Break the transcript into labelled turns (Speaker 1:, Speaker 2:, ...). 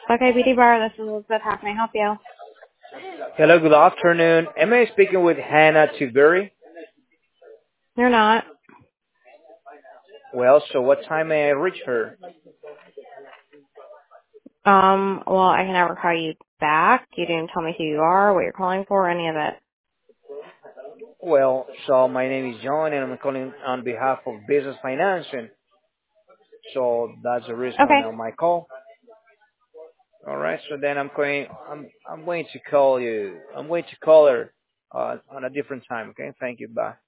Speaker 1: Okay, Beauty Bar, this is Elizabeth. How can I help you?
Speaker 2: Hello, good afternoon. Am I speaking with Hannah Tiberi?
Speaker 1: You're not.
Speaker 2: Well, so what time may I reach her?
Speaker 1: Well, I can never call you back. You didn't tell me who you are, what you're calling for, any of it.
Speaker 2: Well, so my name is John and I'm calling on behalf of Business Financing. So that's the reason
Speaker 1: Okay.
Speaker 2: of my call. All right, so then I'm going to call you. I'm going to call her on a different time, okay? Thank you. Bye.